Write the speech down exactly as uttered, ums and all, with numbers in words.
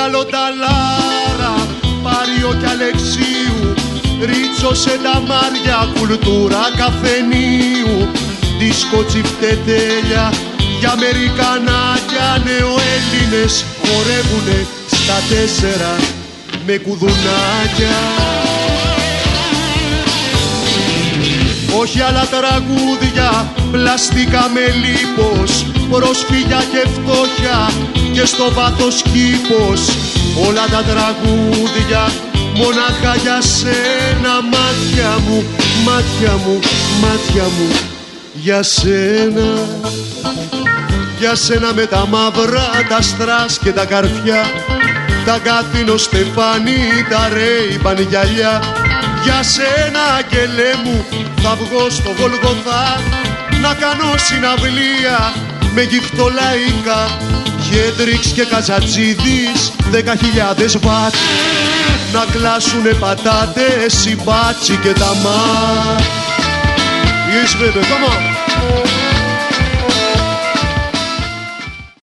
Λονταλάρα, Πάριο κι Αλεξίου, ρίτσωσε τα μάρια, κουλτούρα καφενείου, δίσκο τσιφτετέλια, για Αμερικανάκια νεοέλληνες χορεύουνε στα τέσσερα με κουδουνάκια. Όχι άλλα τραγούδια, πλαστικά με λίπος, προσφύγια και φτώχεια και στο βάθος κήπος. Όλα τα τραγούδια μονάχα για σένα, μάτια μου, μάτια μου, μάτια μου, για σένα. Για σένα με τα μαύρα, τα στρας και τα καρφιά, τα Γκάθινο Στεφάνι, τα Ρέιμπαν γυαλιά. Για σένα, αγγελέ μου, θα βγω στο Γολγοθά να κάνω συναυλία με γυφτολαϊκά. Χέντριξ και Καζατζίδης, δέκα χιλιάδες βατ, να κλάσουνε πατάτες, οι μπάτσι και τα μάτ. Yes, baby, come on.